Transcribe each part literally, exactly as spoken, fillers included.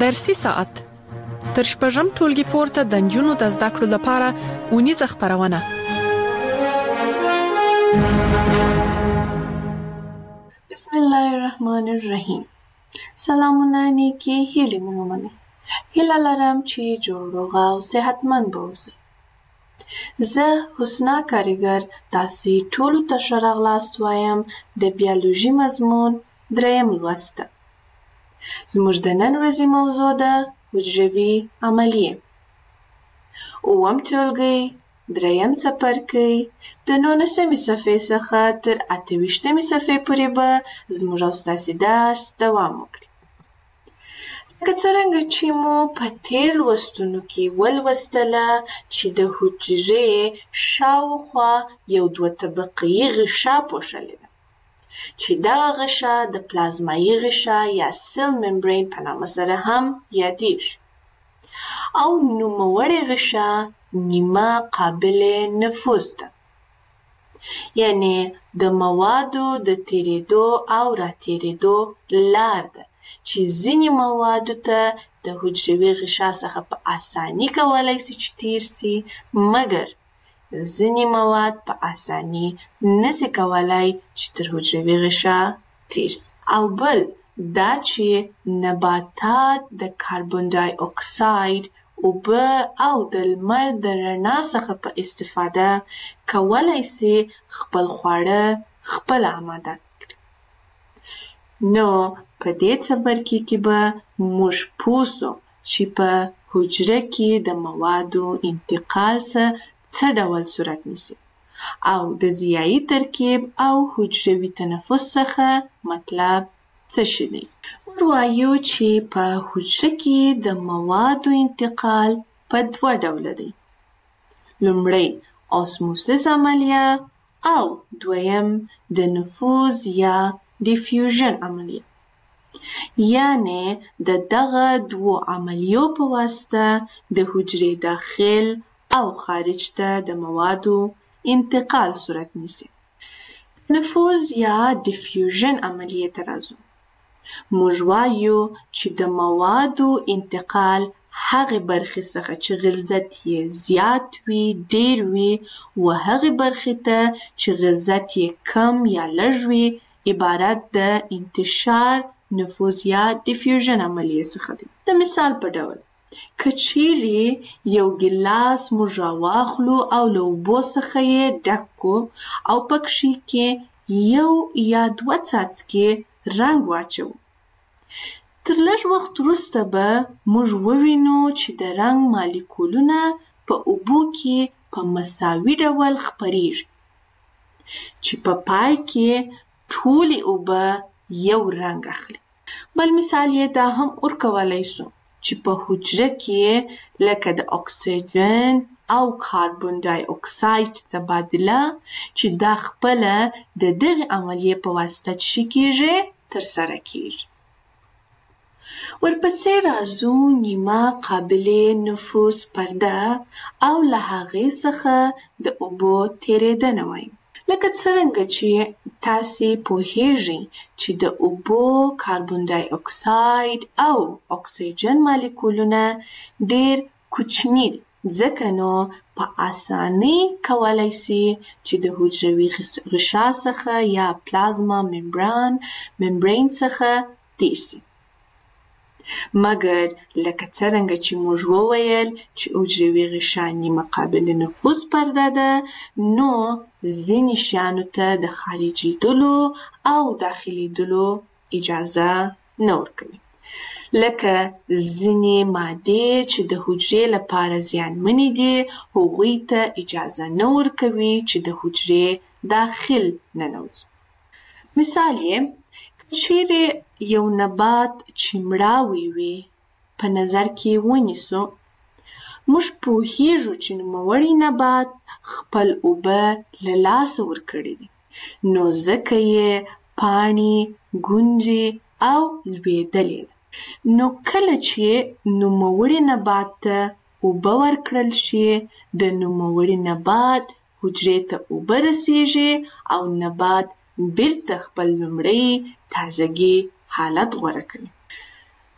ارسي ساعت تر شپږم ټولګي پورته د نجونو د زده کړو لپاره اونیزه خپرونه. بسم الله الرحمن الرحیم. سلامونه نیکی هیلې مې ومنئ. هیله لرم چې جوړ روغ او صحتمند به اوسئ. زه حسنا کاریګر تاسې ټولو ته ښه راغلاست وایم د بیولوژي مضمون دریم لوست ته. زموږ د نن ورځې موضوع ده حجروي عملیې. اووم ټولګی دریم څپرکی د نولسمې صفحې څخه تر اته ویشتمې صفحې پورې به زموږ او ستاسې درس دوام وکړي. لکه څرنګه چې مو په تېر لوستونو کې ولوستله چې د حجرې شاوخوا یو دوه طبقه‌یي غشا پوښلې ده چې دغه غشا د پلازمایي غشا یا سیل ممبرین په نامه سره هم یادیږي او نوموړې غشا نیمه قابل نفوذ ده، یعنی د موادو د تیرېدو او راتېرېدو لار ده چې ځینې موادو ته د حجروي غشا څخه په اساني کولی سي چې تیر سي، مګر ځینې مواد په اساني نسي کولی چې تر حجروي غشا تیر سي. او بل دا چې نباتات د کاربن ډای اکساید، اوبه او د لمر د رڼا څخه په استفاده کولی سي خپل خواړه خپله آماده کړي. نو په دې څپرکي کې به موږ پوه سو چې په حجره کې د موادو انتقال څه ډول صورت نیسي او د ضیایي ترکیب او حجروي تنفس څخه مطلب څه شی دی. موږ وایو چې په حجره کې د موادو انتقال په دوه ډوله دی. لومړی اسموسیس عملیه او دویم د نفوذ یا ډیفیوژن عملیه. یعنی د دغه دوو عملیو په واسطه د حجرې داخل او خارج ته د موادو انتقال صورت نیسي. نفوذ یا ډیفیوژن عملیې ته راځو. موږ وایو چې د موادو انتقال هغې برخې څخه چې غلظت یې زیات وي، ډیر وي، و هغې برخې ته چې غلظت یې کم یا لږ وي عبارت د انتشار، نفوذ یا ډیفیوژن عملیې څخه دی. د مثال په ډول که چیرې یو ګیلاس موږ راواخلو او له اوبو څخه یې ډک کړو او پکښې کې یو یا دوه څاڅکي رنګ واچوو، تر لږ وخت وروسته به موږ ووینو چې د رنګ مالیکولونه په اوبو کې په مساوي ډول خپریږي چې په پای کې ټولې اوبه یو رنګ اخلي. بل مثال یې دا هم ورکولی سو چې په حجره کې لکه د اکسیجن او کاربن ډای اکساید تبادله چې دا خپله د دغې عملیې په واسطه چې کیږي ترسره کیږي. ورپسې راځو نیمه قابل نفوذ پرده او له هغې څخه د اوبو تیرېدنه وایو. لکه څرنګه چې تاسې پوهیږئ چې د اوبو کاربن ډای اکساید او اکسیجن مالیکولونه ډیر کوچني دي، ځکه نو په اسانۍ کولی سي چې د حجروي غشا څخه یا پلازما ممبران ممبرین څخه تیر سي. مګر لکه څرنګه چې موږ وویل چې حجروي غشا نیمه قابل نفوذ پرده ده، نو ځینې شیانو ته د خارجېدلو او داخلېدلو اجازه نه ورکوي. لکه ځینې مادې چې د حجرې لپاره زیانمنې دي، هغوی ته اجازه نه ورکوي چې د حجرې داخل ننوځي. مثال یې چیرې یو نبات چې مړاوی وي په نظر کې ونیسو، موږ پوهیږو چې نوموړی نبات خپل اوبه له لاسه ورکړي دي، نو ځکه یې پاڼې، ګونجې او لوېدلې ده. نو کله چې نوموړي نبات ته اوبه ورکړل شي، د نوموړي نبات حجرې ته اوبه رسیږي او نبات بیرته خپل لومړی تازګي حالت غوره کوي.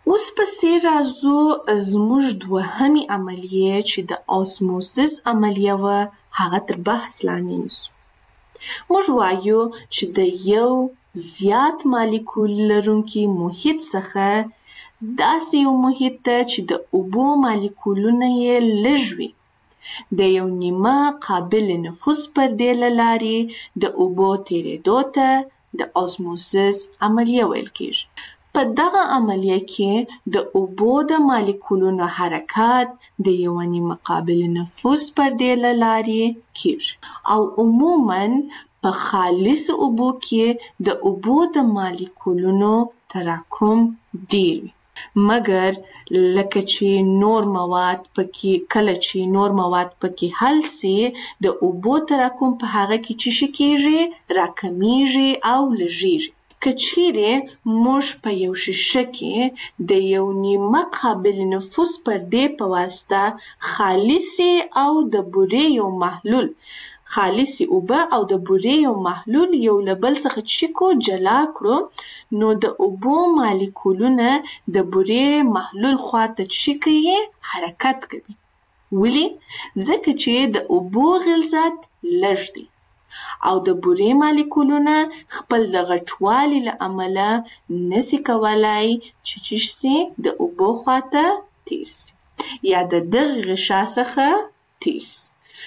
اوس پسې راځو زموږ دوهمې عملیې چې د اوسموسیس عملیه وه هغه تر بحث لاندې نیسو. موږ وایو چې د یو زیات مالیکول لرونکي محیط څخه داسې یو محیط ته چې د اوبو مالیکولونه یې لږ وي د یو نیمه قابل نفوذ پردې له لارې د اوبو تېرېدو ته د اوسموسیس عملیه ویل کېږي. په دغه عملیه کې د اوبو د مالیکولونو حرکت د یوه نیمه قابل نفوذ پردې له لارې کېږي او عموماً په خالصو اوبو کې د اوبو د مالیکولونو تراکم ډېر وي. مګر لکه چې نور مواد پکې کله چې نور مواد پکې حل سي د اوبو تراکم په هغه کې څه شي کېږي راکمیږي او لږیږي. که چیرې موږ په یو شیشه کې د یو نیمه قابل نفوذ پردې په واسطه خالصې او د بورې یو محلول خالصې اوبه او د بورې یو محلول یو له بل څخه څه کو جلا کړو نو د اوبو مالیکولونه د بورې محلول خواته څه کوي حرکت کوي. ولې؟ ځکه چې د اوبو غلظت لږ دی او د بورې مالیکولونه خپل د غټوالي له امله نسي کولای چې څه شي د اوبو خواته تېر سي یا د دغه غشا څخه تېر سي.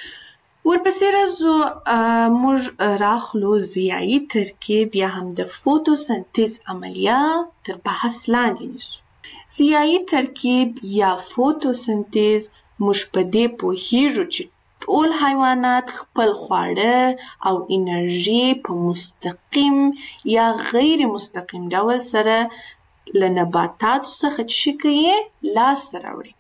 ورپسې راځو موږ راخلو ضیایي ترکیب یا هم د فوتوسنتیز عملیه تر بحث لاندې نیسو. ضیایي ترکیب یا فوتوسنتیز موږ په دې پوهیږو چې ټول حیوانات خپل خواړه او انرژي په مستقیم یا غیر مستقیم ډول سره له نباتاتو څخه څه کوي لاسته راوړي.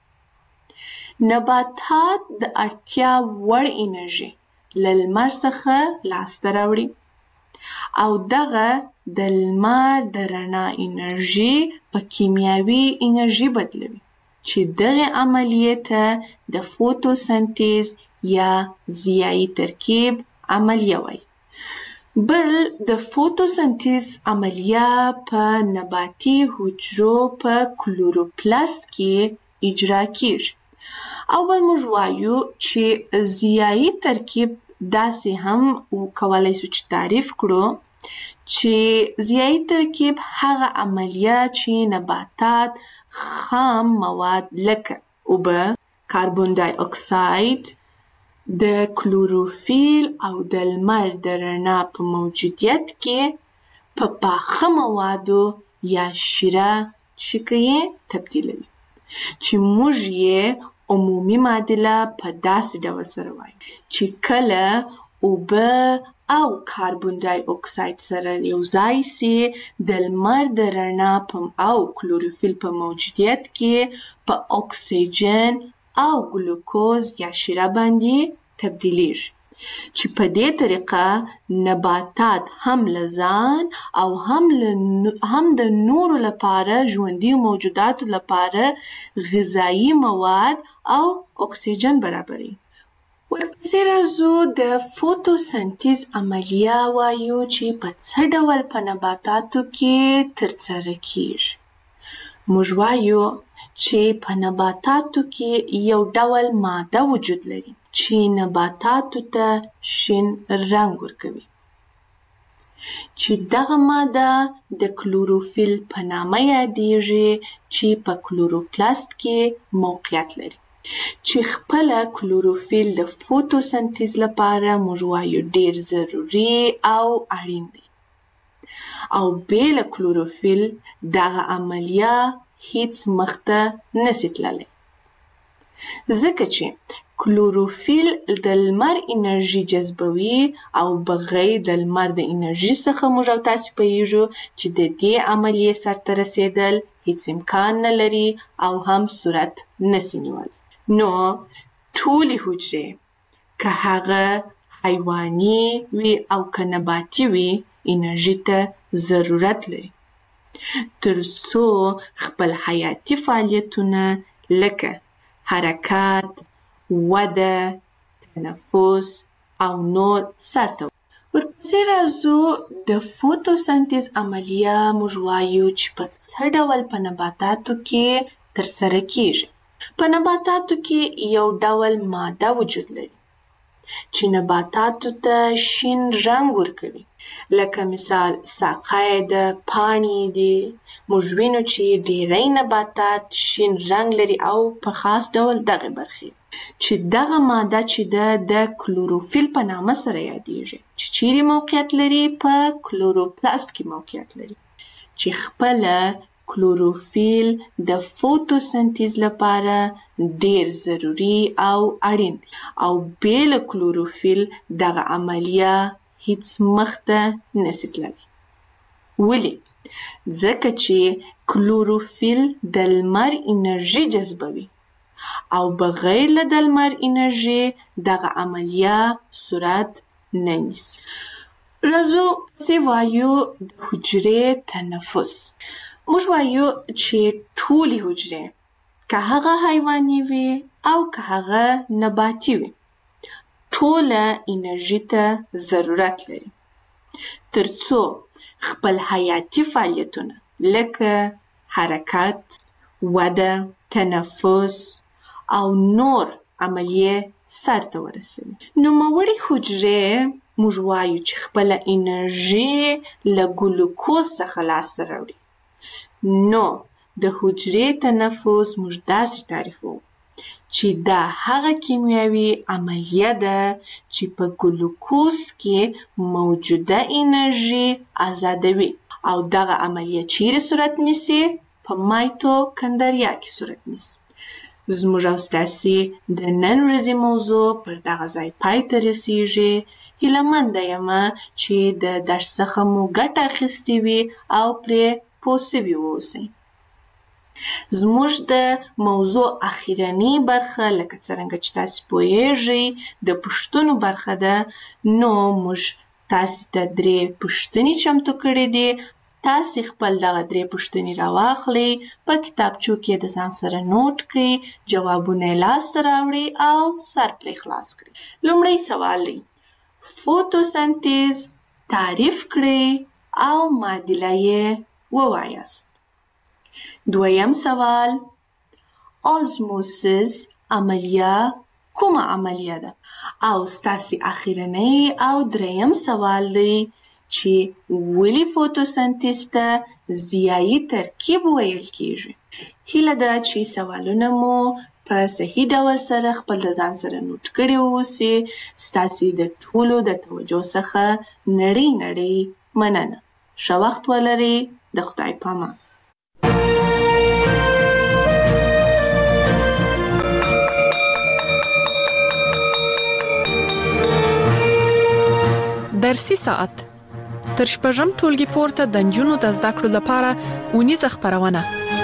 نباتات د اړتیا وړ انرژي له لمر څخه لاسته راوړي او دغه د لمر د رڼا انرژي په کیمیاوي انرژي بدلوي چې دغه عملیې ته د فوتوسنتیز یا ضیایي ترکیب عملیه وایي. بل د فوتوسنتیز عملیه په نباتي حجرو په کلوروپلاست کې اجرا کیږي. اول موږ وایو چې ضیایي ترکیب داسې هم کولی شو چې تعریف کړو چې ضیایي ترکیب هغه عملیه چې نباتات خام مواد لکه اوبه، کاربن دای اکساید، د کلوروفیل او د لمر د رڼا په موجودیت کې په پاخه موادو یا شیره څه کوي تبدیلوي چې موږ یې عمومي معادله په داسې ډول سره وایو چې کله اوبه او کاربن دای اکساید سره یو ځای سي د لمر د رڼا او کلوروفیل په موجودیت کې په اکسیجن او ګلوکوز یا شیره باندې تبدیلیږي چې په دې طریقه نباتات هم له ځان او هم هم د نورو لپاره ژوندي موجوداتو لپاره غذایي مواد او اکسیجن برابروي. ورپسې راځو د فوتوسنتیز عملیه وایو چې په څه ډول په نباتاتو کې ترسره کیږي. موږ وایو چې په نباتاتو کې یو ډول ماده وجود لري چې نباتاتو ته شین رنګ ورکوي چې دغه ماده د کلوروفیل په نامه یادیږي چې په کلوروپلاست کې موقعیت لري چې خپله کلوروفیل د فوتوسنتیز لپاره موږ وایو ډیر ضروري او اړین دی او بې له کلوروفیل دغه عملیه هیڅ مخته نسي تللی ځکه چې کلوروفیل د لمر انرژي جذبوي او بغیر د لمر د انرژي څخه موږ او تاسې پوهیږو چې د دې عملیې سرته رسیدل هیڅ امکان نه لري او هم صورت نسي نیولی. نو ټولې حجرې که هغه حیواني وي او که نباتي وي انرژي ته ضرورت لري تر څو خپل حیاتي فعالیتونه لکه حرکت، وده، تنفس او نور سرته ورپسې راځو د فوتوسنتیز عملیه موږ وایو چې په څه ډول په نباتاتو کې ترسره کیږي. په نباتاتو کې یو ډول ماده وجود لري چې نباتاتو ته شین رنګ ورکوي. لکه مثال ساقه د پاڼې دي. موږ وینو چې ډیری نباتات شین رنګ لري او په خاص ډول دغه برخې چې دغه ماده چې ده د کلوروفیل په نامه سره یادیږي چې چیرې موقعیت لري؟ په کلوروپلاست کې موقعیت لري چې خپله کلوروفیل د فوتوسنتیز لپاره ډیر ضروري او اړین دی او بې له کلوروفیل دغه عملیه هیڅ مخته نشي تللی. ولې؟ ځکه چې کلوروفیل د لمر انرژي جذبوي او بغیر له د لمر انرژي دغه عملیه صورت نه نیسي. راځو چې وایو د حجرې تنفس. موږ وایو چې ټولې حجرې که هغه حیواني وي او که هغه نباتي وي ټوله انرژي ته ضرورت لري ترڅو خپل حیاتي فعالیتونه لکه حرکت، وده، تنفس او نور عملیې سرته ورسوي. نوموړې حجرې موږ وایو چې خپله انرژي له ګلوکوز څخه لاسته راوړي. نو د حجرې تنفس موږ داسې تعریفوو چې دا هغه کیمیاوي عملیه ده چې په ګلوکوز کې موجوده انرژي آزادوي او دغه عملیه چیرې صورت نیسي؟ په مایتوکندریا کې صورت نیسي. زموږ او ستاسې د نن ورځې موضوع پر دغه ځای پای ته رسیږي. هیله یمه چې د درس څخه مو ګټه اخیستې وي او پرې پوه سوي واوسئ. زموږ د موضوع اخیرنۍ برخه لکه څرنګه چې تاسې پوهیږئ د پوښتنو برخه ده. نو موږ تاسې ته درې پوښتنې چمتو کړې دي. تاسې خپل دغه درې پوښتنې راواخلئ، په کتابچو کې د ځان سره نوټ کړئ، جوابونه یې لاسته راوړئ او سر پرې خلاص کړئ. لومړی سوال دی: فوتوسنتیز تعریف کړئ او معادله یې ووایاست. دویم سوال: آزموسیس عملیه کومه عملیه ده؟ او ستاسې اخیرنۍ او دریم سوال دی چې ولې فوتوسنتیز ته ضیایي ترکیب ویل کیږي؟ هیله ده چې سوالونه مو په صحیح ډول سره خپل د ځان سره نوټ کړي واوسي. ستاسې د ټولو د توجه څخه نړۍ نړۍ مننه. ښه وخت ولرئ. د خدای پامان. درسي ساعت تر شپږم ټولګي پورته د نجونو د زده کړو لپاره اونیزه خپرونه.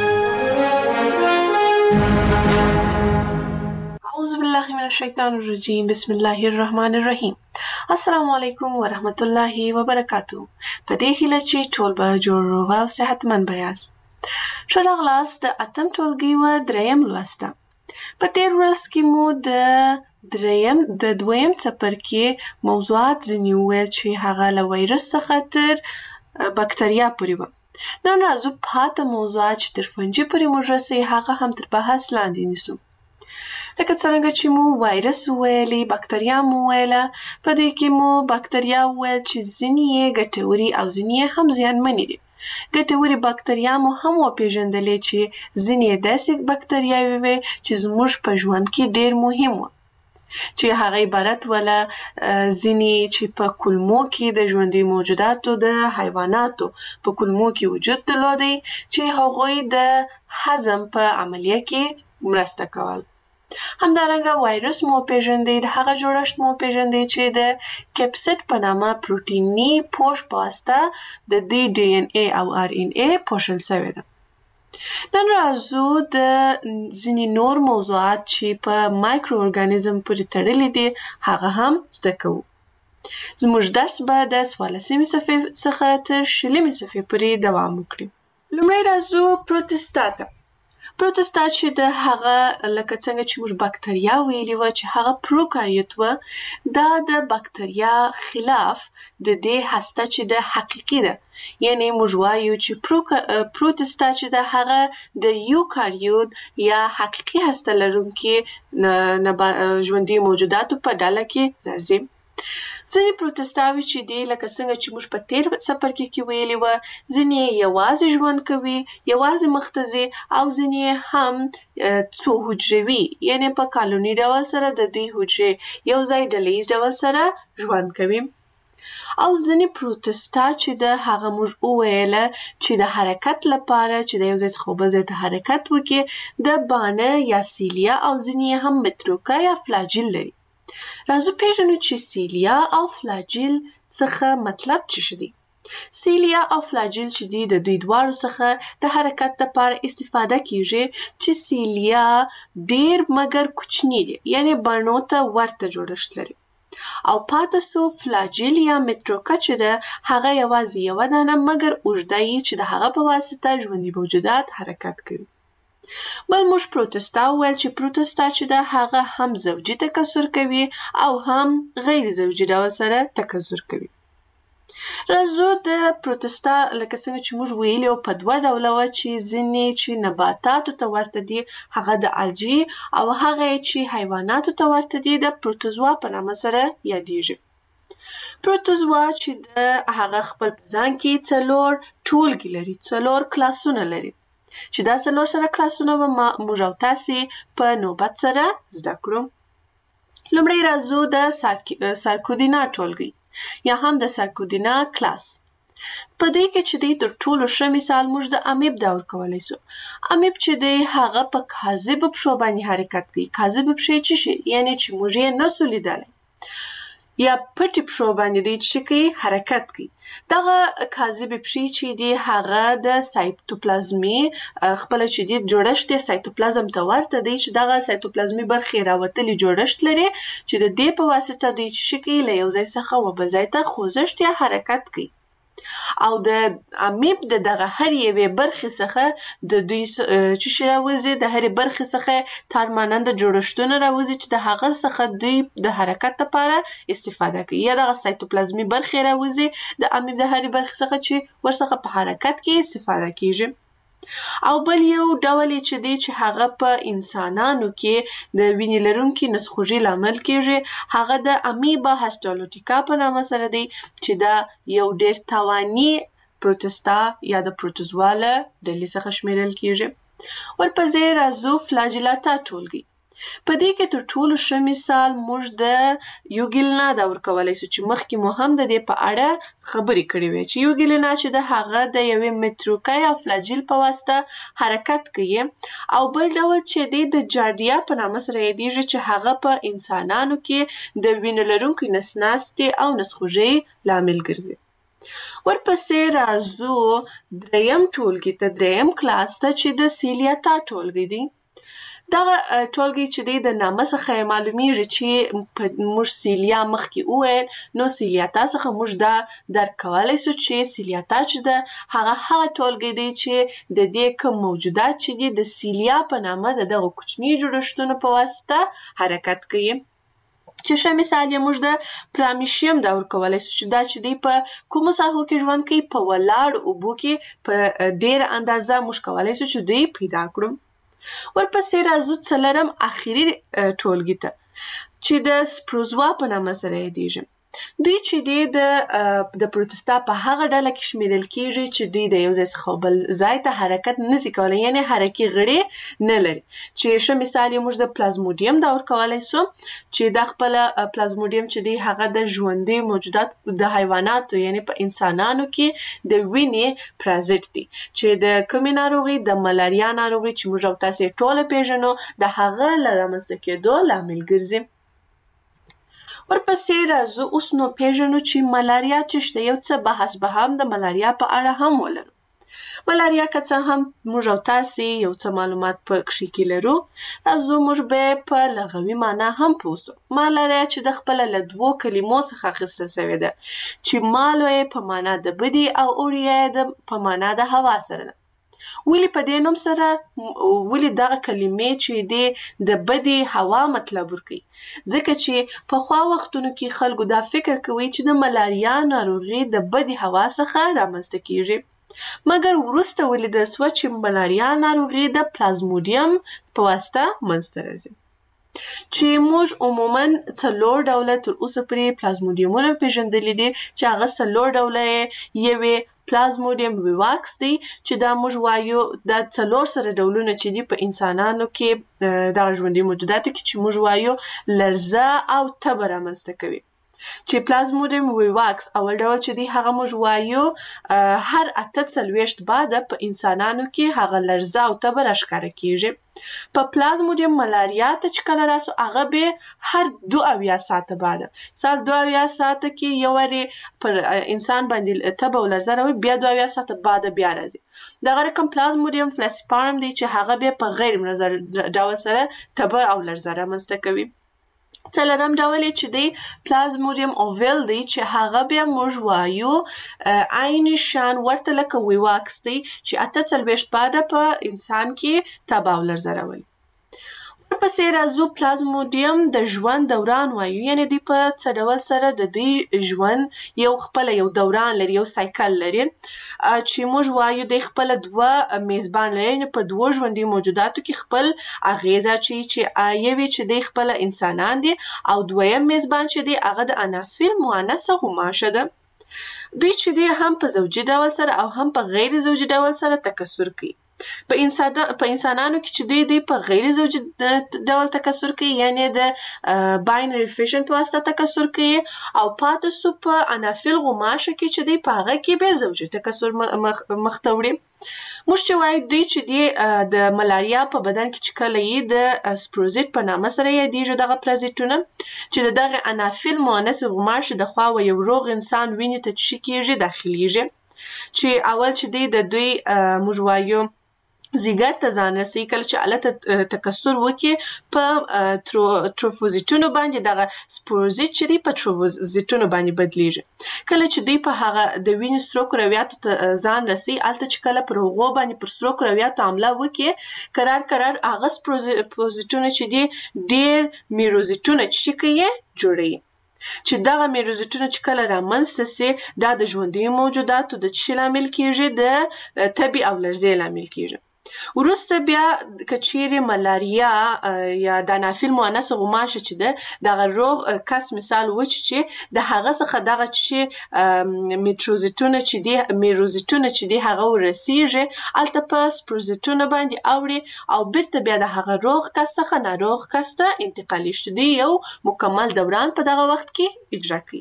اعوذ بالله من الشیطان الرجیم. بسم الله الرحمن الرحیم. السلام علیکم ورحمت الله وبرکاتو. په دې هیله چې ټول به جوړ روغ او صحتمند به یاست. ښه راغلاست د اتم ټولګي و دریم لوسته. په تیر ورځ کې مو د دریم د دویم څپرکي موضوعات ځینې وویل چې هغه له وایرس څخه تر بکتریا پورې وه. نن راځو پاته موضوعات چې تر فنجي پورې موږ رسوي هغه هم تر بحث لاندې نیسو. لکه څرنګه چې مو وایرس وویلې، بکتریا مو وویله. په دې کې مو بکتریا وویل چې ځینې یې ګټورې او ځینې یې هم زیانمنې دي. ګټورې بکتریا مو هم وپېژندلې چې ځینې یې داسې بکتریاوې وې چې زموږ په ژوند کې ډېر مهم وه، چې هغه عبارت وله ځینې چې په کولمو کې د ژوندي موجوداتو د حیواناتو په کولمو کې وجود درلودی چې هغوی د هضم په عملیه کې مرسته کول. همدارنګه وایرس مو وپېژندئ، د هغه جوړښت مو وپېژندئ چې د کپسید په نامه پروټیني پوښ په واسطه د دې ډي ان اے او آر ان اے پوښل شوې ده. نن راځو د ځینې نور موضوعات چې په مایکرو ارګانیزم پورې تړلي دي هغه هم زده کوو. زموږ درس به د څوارلسمې صفحې څخه تر شلمې صفحې پورې دوام وکړي. لومړی راځو پروتستا ته. پروتستا چې د هغه لکه څنګه چې موږ بکتریا ویلي وه چې هغه پروکاریوت وه، دا د بکتریا خلاف د دې هسته چې د حقیقي ده. یعنې موږ وایو چې پروکا پروتستا چې د هغه د یوکاریوت یا حقیقي هسته لرونکي نبا ژوندي موجوداتو په ډله کې راځي. ځینې پروتستاوي چې دي لکه څنګه چې موږ په تیر څپرکي کې ویلي وه، ځینې یوازې ژوند کوي، یوازې مخ ته ځي، او ځینې هم څو حجروي، یعنې په کالوني ډول سره د دوی حجرې یو ځای ډلیز ډول سره ژوند کوي. او ځینې پروتستا چې د هغه موږ وویله چې د حرکت لپاره چې د یو ځای څخه بل ځای ته حرکت وکړي د بانه یا سیلیا او ځینې هم متروکه یا فلاجیل لري. راځو پیژنو چې سیلیا او فلاجیل څخه مطلب څه دي. سیلیا او فلاجیل چې دي د دوی دواړو څخه د حرکت لپاره استفاده کیږي چې سیلیا ډیر مګر کوچني دي، یعنې بڼو ته ورته جوړښت لري. او پاتې سو فلاجیل یا متروکه چې ده هغه یوازې یوه دانه مګر اوږده یي چې د هغه په واسطه ژوندي موجودات حرکت کوي. بل موږ پروتستا وویل چې پروتستا چې ده هغه هم زوجي تکثر کوي او هم غیر زوجي ډول سره تکثر کوي. راځو د پروتستا لکه څنګه چې موږ ویلي په دوه ډوله وه چې ځینې چې نباتاتو ته ورته دي هغه د الجی او هغه چې حیواناتو ته ورته دي د پروتوزوا په نامه سره یادیږي. پروتوزوا چې د هغه خپل په ځان کې څلور ټولګي لري، څلور کلاسونه لري چې دا څلور سره کلاسونه به موږ او تاسې په نوبت سره زده کړو. لومړی راځو د سارکودینا ټولګي یا هم د سارکودینا کلاس. په دې کې چې دی تر ټولو ښه مثال موږ د امیب دا ورکولی سو. امیب چې دی هغه په کاذبو پښو باندې حرکت کوي. کاذبې پښې څه شي؟ یعنې چې موږ یې نسو لیدلی یا پټې پښو باندې دی چې کوي حرکت کوي. دغه کاذبې پښې چې دی هغه د سایتوپلازمي خپله چې دی جوړښت یې سایتوپلازم ته ورته دی چې دغه سایتوپلازمي برخې راوتلي جوړښت لري چې د دې په واسطه دوی څه کوي له یو ځای څخه و بل ځای ته خوځښت یا حرکت کوي. او د امیب د دغه هر یوې برخې څخه د دوی څه شي راوځي، د هرې برخې څخه تارماننده جوړښتونه راوځي چې د هغه څخه دوی د حرکت لپاره استفاده کوي. یا دغه سایتوپلازمي برخې راوځي د امیب د هرې برخې څخه چې ورڅخه په حرکت کې استفاده کیږي. او بل یو ډول چې دی چې هغه په انسانانو کې د وینې لرونکي نسخوږي لامل کیږي، هغه د امیبا هسټالوټیکا په نامه سره دی چې دا یو ډیر تواني پروتستا یا د پروتوزوا له ډلې څخه شمیرل کیږي. ورپسې راځو فلاجیلاتا ټولګي. په دې کې تر ټولو ښه مثال موږ د یوګیلنا دا ورکولی سو چې مخکې مو هم د دې په اړه خبرې کړې وې چې یوګیلنا چې د هغه د یوې متروکه یا فلاجیل په واسطه حرکت کوي. او بل ډول چې دی د جاردیا په نامه سره یادیږي چې هغه په انسانانو کې د وینې لرونکي نسناستې او نسخوږۍ لامل ګرځي. ورپسې راځو دریم ټولګي ته، دریم کلاس ته چې د سیلیاتا ټولګي دی. دغه ټولګي چې دی د نامه څخه یې معلومیږي چې موږ سیلیا مخکې وویل، نو سیلیاتا څخه موږ دا درک کولی سو چې سیلیاتا چې ده هغه هغه ټولګي دی چې د دې کوم موجودات چې دي د سیلیا په نامه د دغه کوچني جوړښتونو په واسطه حرکت کوي. چې ښه مثال یې موږ د پرامیشیم دا ورکولی سو چې دا چې دی په کومو ساحو کې ژوند کوي، په ولاړو اوبو کې په ډېره اندازه موږ کولی سو چې دوی پیدا کړو. ورپسې راځو څلرم اخري ټولګي ته چې د سپروزوا په نامه سره یادیږي. دوی چې دی د د پروتستا په هغه ډله کې شمیرل کیږي چې دوی د یو ځای څخه بل ځای ته حرکت نسي کولی، یعنې حرکي غړي نه لري. چې ښه مثال یې موږ د پلازموډیم دا ورکولی سو چې دا خپله پلازموډیم چې دی هغه د ژوندي موجودات د حیواناتو یعنې په انسانانو کې د وینې پرازیت دی چې د کومې ناروغي د ملاریا ناروغي چې موږ او تاسې ټوله پیژنو د هغه له رامنځته کېدو لامل ګرځي. ورپسې راځو اوس نو پیژنو چې ملاریا څه شته. یو څه بحث به هم د ملاریا په اړه هم ولرو. ملاریا که څه هم موږ او تاسې یو څه معلومات په کښې کې لرو، راځو موږ به په لغوي معنا هم پوه سو. ملاریا چې د خپله له دوو کلمو څخه اخیستل سوې ده چې مالو یې په معنا د بدي او اوریا یې په معنا د هوا سره ده. ولې په دې نوم سره ولې دغه کلمې چې دی د بدې هوا مطلب ورکوي؟ ځکه چې پخوا وختونو کې خلکو دا فکر کوي چې د ملاریا ناروغي د بدې هوا څخه رامنځته کیږي، مګر وروسته ولیدل سوه چې ملاریا ناروغي د پلازموډیم په واسطه منځته راځي، چې موږ عموماً څلور ډوله تر اوسه پورې پلازموډیمونه پېژندلي دي، چې هغه څلور ډوله یې یوې پلازموډیم ویواکس دی، چې دا موږ وایو دا څلور سره ډولونه چې دي په انسانانو کې دغه ژوندي موجوداتو کې چې موږ وایو لرزه او تبه رامنځته کوي. چې پلازموډیم ویواکس اول ډول چې دی هغه موږ وایو هر اته څلوېښت بعده په انسانانو کې هغه لرزه او تبه راښکاره کیږي. په پلازموډیم ملاریا ته چې کله راسو هغه به هر دو اویا ساعته بعده سال دو اویا ساعته کې یو وارې پر انسان باندې تبه او لرزه راوړي، بیا دو اویا ساعته بعده بیا راځي. دغه رقم پلازموډیم فلاسیپارم دی چې هغه بیا په غیر منظم ډول سره تبه او لرزه رامنځته کوي. څلورم ډول یې چې دی پلازموډیم اوویل دی چې هغه بیا موږ وایو عین شان ورته لکه ویواکس دی چې اته څلوېښت بعده په انسان کې تبه او لرزه راولي. ورپسې راځو پلازموډیم د ژوند دوران وایو، یعنې دوی په څه ډول سره د دوی ژوند یو خپله یو دوران لري، یو سایکل لري، چې موږ وایو دوی خپله دوه میزبان لري، یعنې په دوو ژوندي موجوداتو کې خپل اغیزه اچوي، چې یو چې دوی خپله انسانان دي او دویم میزبان چې دی هغه د انافیل مؤنثه غوماشه ده. دوی چې دی هم په زوجي ډول سره او هم په غیر زوجي ډول سره تکثر کوي. په انسان په انسانانو کې چې دوی دی په غیر زوجي ډول تکثر کوي، یعنې د باینري فیشن په واسطه تکثر کوي، او پاتې سو په انافیل غوماشه کې چې دی په هغه کې بیا زوجي تکثر مخته وړي. موږ چې وایو دوی چې دی د ملاریا په بدن کې چې کله یې د سپروزیت په نامه سره یادیږي دغه پرازیتونه، چې د دغه انافیل مؤنث غوماشې د خوا و یو روغ انسان وینې ته چې کیږي داخلیږي، چې اول چې دی د دوی موږ وایو زیګر ته ځان رسوي، کله چې هلته تکثر وکړي په تروفوزیتونو باندې دغه سپوروزیت چې دی په تروفوزیتونو باندې بدلیږي. کله چې دوی په هغه د وینې سرو کرویاتو ته ځان رسوي، هلته چې کله پر هغو باندې پر سرو کرویاتو حمله وکړي، کرار کرار هغه سپوروزیتونه چې دي ډېر میروزیتونه چې کوي جوړوي، چې دغه میروزیتونه چې کله رامنځته سي دا د ژوندیو موجوداتو د څه لامل کیږي؟ د تبې او لرزې لامل کیږي. وروسته بیا که چیرې ملاریا یا د انافیل مؤنثه غوماشه چې ده دغه روغ کس مثال وچ چې د هغه څخه دغه چې میټروزیتونه چې دي میروزیتونه چې دي هغه ورسیږي، هلته په سپروزیتونه باندې اوړي او بیرته بیا د هغه روغ کس څخه ناروغ کس ته انتقالیږي، چې دوی یو مکمل دوران په دغه وخت کې اجرا کوي.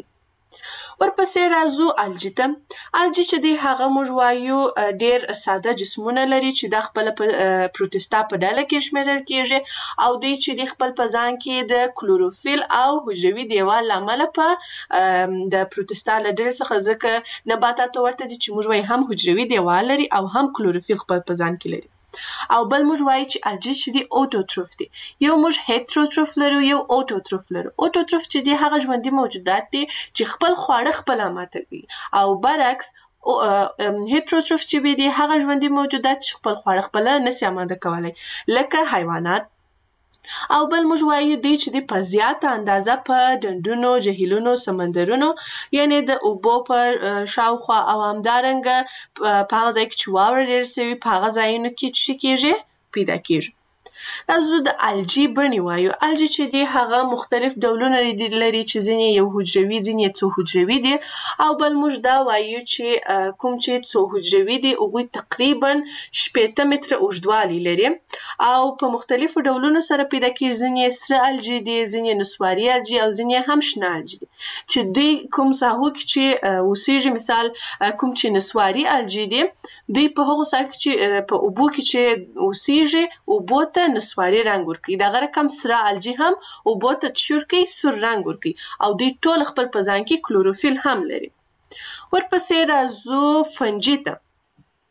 ورپسې راځو الجي ته. الجي چې دی هغه موږ وایو ډېر ساده جسمونه لري چې دا خپله په پروتستا په ډله کې شمیرل کیږي، او دوی چې دی خپل په ځان کې د کلوروفیل او حجروي دیوال له امله په د پروتستا له ډلې څخه، ځکه نباتاتو ورته دي چې موږ وایو هم حجروي دیوال لري او هم کلوروفیل خپل په ځان کې لري. او بل موږ وایو چې الجي چې دی اوټوټروف دی. یو موږ هیتروټروف لرو، یو اوټوټروف لرو. اوټوټروف چې دی هغه ژوندي موجودات دي چې خپل خواړه خپله ماته کوي، او برعکس هیتروټروف چې دی هغه ژوندي موجودات چې خپل خواړه خپله نسي اماده کولی، لکه حیوانات. او بل موږ وایو دوی چې دی په زیاته اندازه په ډنډونو، جهیلونو، سمندرونو، یعنې د اوبو په شاوخوا او همدارنګه په هغه ځای کې چې واوره ډېره سوي په هغه ځایونو کې چې کیږي پیدا کیږي. راځو د الجي بڼې وایو. الجي چې دی هغه مختلف ډولونه لري، چې ځینې یو حجروي، ځینې څو حجروي دي، او بل موږ دا وایو چې کوم چې څو حجروي دي هغوی تقریبا شپېته متره اوږدوالی لري او په مختلفو ډولونو سره پیدا کیږي. ځینې سره الجي دي، ځینې نسواري الجي او ځینې هم شنه الجي دي، چې دوی کوم ساحو کې چې اوسیږي، مثال کوم چې نسواري الجي دي دوی په هغو ساحو کې چې په اوبو کې چې اوسیږي اوبو ته نسواري رنګ ورکوي. دغه رقم سره الجي هم اوبو ته چور کوي، سور رنګ ورکوي، او دوی ټول خپل په ځان کې کلوروفیل هم لري. ورپسې راځو فنجي ته.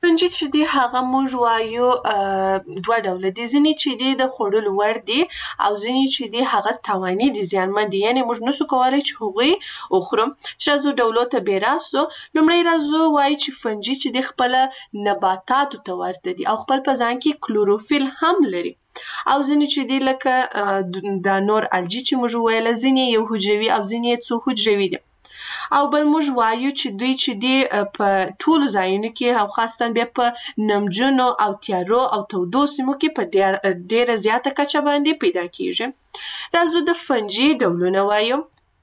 فنجي چې دي هغه موږ وایو دوه ډوله دي. ځینې چې دي د خوړلو وړ دي او ځینې چې دي هغه تاواني دي، زیانمن دي، یعنې موږ نسو کولی چې هغوی وخورو. چې راځو ډولو ته بې راستو. لومړی راځو وایو چې فنجي چې دي خپله نباتاتو ته ورته دي او خپل په ځان کې کلوروفیل هم لري. او ځینې چې دي لکه دا نور الجي چې موږ وویله، ځینې یو حجروي او ځینې څو حجروي دي. او بل موږ وایو چې دوی چې دي په ټولو ځایونو کې او خاصتاً بیا په نمجنو او تیارو او تودو سیمو کې په ډېره زیاته کچه باندې پیدا کیږي. راځو د فنجي ډولونه وایو.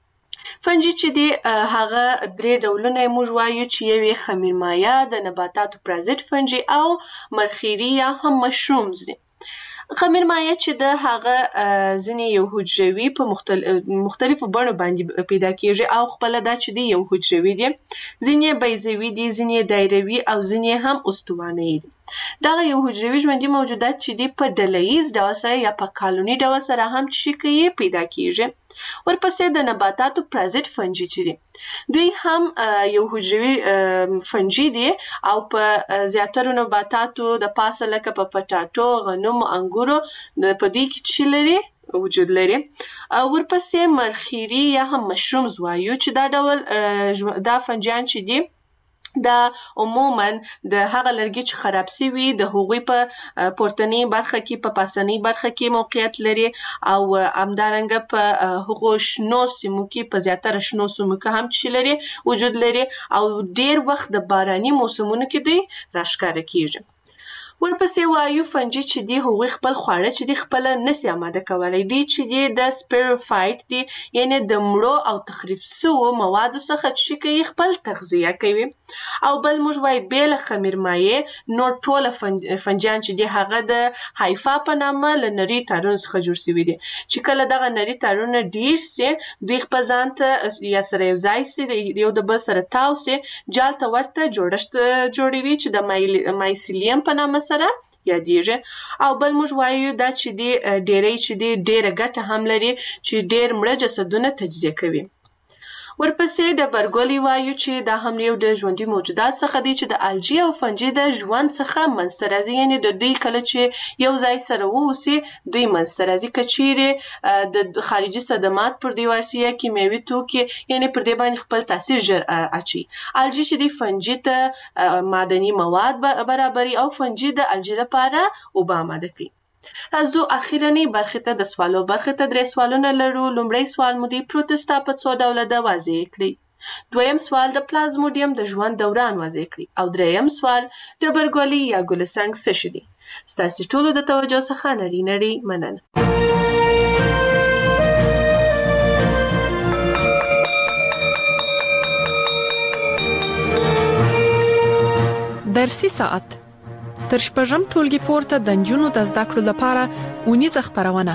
فنجي چې دي هغه درې ډولونه موږ وایو چې یو یې خمیرمایه، د نباتاتو پرازیت فنجي او مرخیړي یا هم مشرومز دي. خمیرمایه چې د هغه ځینې یو حجروي په مختلفو بڼو باندې پیدا کیږي او خپله دا چې دي یو حجروي دي، ځینې بیضوي دي، ځینې دایروي او ځینې هم استوانه‌یي دي. دغه یو حجروي ژوندي موجودات چې دي په ډله ییز ډول سره یا په کالوني ډول سره هم چې کوي پیدا کیږي. ورپسې د نباتاتو پرازیت فنجي چې دي دوی هم یو حجروي فنجي دي او په زیاترو نباتاتو د پاسه لکه په پټاټو، غنمو، انګورو په دوی کې چې لري وجود لري. ورپسې مرخیړي یا هم مشرومز وایو چې دا ډول دا فنجیان چې دي دا عموماً د هغه لرګي چې خراب سوي د هغوی په پورتنۍ برخه کې په پاسنۍ برخه کې موقعیت لري او همدارنګه په هغو شنو سیمو کې په زیاتره شنو سیمو کې هم چې لري وجود لري او ډېر وخت د باراني موسمونو کې دوی راښکاره کیږي. ورپسې وایو فنجي چې دي هغوی خپل خواړه چې دي خپله نسي اماده کولی. دوی چې دي د سپیروفایټ دي، یعنې د مړو او تخریب سوو موادو څخه چې کوي خپل تغذیه کوي. او بل موږ وایو بې له خمیرمایې نور ټوله فنجیان چې دي هغه د هایفا په نامه له نري تارونو څخه جوړ سوي دي چې کله دغه نري تارونه ډېر سي دوی خپل ځان ته یا سره یو ځای سي، یو د بل سره تاو سي، جال ته ورته جوړښت جوړوي چې د مایسیلیم په نامه سره یادیږي. او بل موږ وایو دا چې دی ډېری چې دی ډېره ګټه هم لري چې ډېر مړه جسدونه تجزیه کوي. ورپسې ډبرګولي وایو چې دا هم یو د ژوندي موجودات څخه دی چې د الجي او فنجي د ژوند څخه منځته راځي، یعنې د دوی کله چې یو ځای سره واوسي دوی منځته راځي. که چیرې د خارجي صدمات پر دوی ورسي یا کیمیاوي توکي یعنې پر دې باندې خپل تاثیر ژر اچوي. الجي چې دی فنجي ته معدني مواد برابري او فنجي د الجي لپاره اوبه اماده کوي. راځو اخیرنۍ برخې ته د سوالو برخې ته درې سوالونه لرو. لومړی سوال مو دی پروتستا په څو ډوله ده واضح کړئ. دویم سوال د پلازموډیم د ژوند دوران واضح کړئ. او دریم سوال ډبرګولي یا ګلسنګ څه شي دي. ستاسې ټولو د توجه څخه نړۍ نړۍ مننه. درسي ساعت تر شپږم ټولګي پورته د نجونو د زده کړو لپاره اونیزه خپرونه.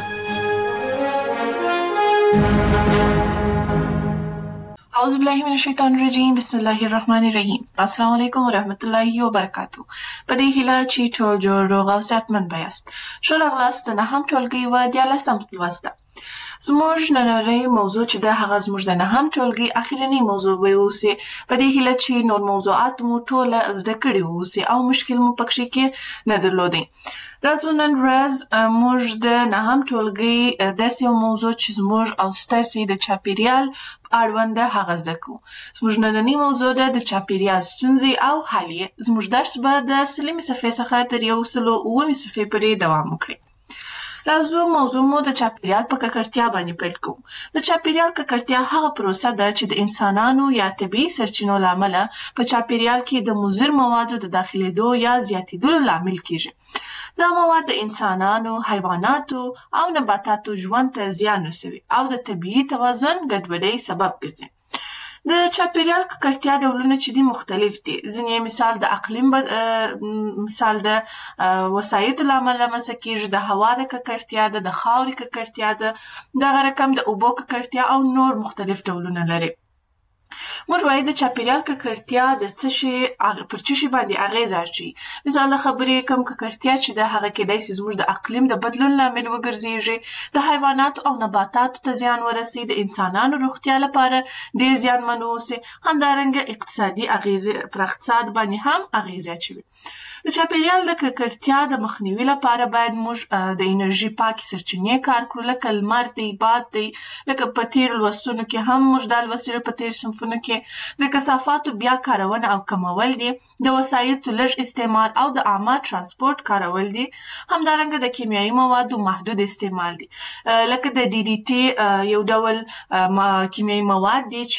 اعوذ بالله من الشیطان الرجیم، بسم الله الرحمن الرحیم. السلام علیکم ورحمت الله وبرکاتو. په دې هیله چې ټول جوړ روغ او صحتمند یاست. ښه راغلاست د نهم ټولګي و دیارلسم لوست ته. زموږ نننۍ موضوع چې ده هغه زموږ د نهم ټولګي اخرنۍ موضوع به اوسي. په دې هیله چې نور موضوعات مو ټوله زده کړي اوسي او مشکل مو پکښې کې نه درلودی. راځو نن ورځ موږ د نهم ټولګي داسې یو موضوع چې زموږ او ستاسې د چاپیریال اړوند ده هغه زده کوو. زموږ نننۍ موضوع ده د چاپیریال ستونزې او حل یې. زموږ درس به د سلمې صفحې څخه تر یو سلو اوومې صفحې پورې دوام وکړي. راځو موضوع مو د چاپیریال په ککړتیا باندې پیل کوو. د چاپیریال ککړتیا هغه پروسه ده چې د انسانانو یا طبیعي سرچینو له امله په چاپیریال کې د مضر موادو د داخلېدو یا زیاتېدلو لامل کیږي. دا مواد د انسانانو، حیواناتو او نباتاتو ژوند ته زیان رسوي او د طبیعي توازن ګډوډۍ سبب ګرځي. د چاپیریال ککړتیا ډولونه چې دي مختلف دي. ځینې مثال د اقلیم بد... مثال د وسایطو له امله رامنځته کېږي، د هوا د ککړتیا ده، د خاورې ککړتیا ده، دغه رقم د اوبو ککړتیا او نور مختلف ډولونه لري. موږ وایو د چاپیریال ککړتیا د څه شي پر څه شي باندې اغېزه اچوي. مثال د خبرې کوم ککړتیا چې د هغه کیدای شي زموږ د اقلیم د بدلون لامل وګرځېږي، د حیواناتو او نباتاتو ته زیان ورسي، د انسانانو روغتیا لپاره ډېر زیانمن واوسي، همدارنګه اقتصادي اغېزې پر اقتصاد باندې هم اغېزې اچوي. د چاپیریال د ککړتیا د مخنیوي لپاره باید موږ د انرژي پاکې سرچینې کار کړو، لکه لمر دی، باد دی، لکه په تېرو لوستونو کې هم موږ دا لوستي په تېرو صنفونو کې د کثافاتو بیا کارونه او کمول دي، د وسایطو لږ استعمال او د عامه ترانسپورت کارول دي، همدارنګه د کیمیاوي موادو محدود استعمال دي، لکه د ډي ډي ټي یو ډول کیمیاوي مواد دي چې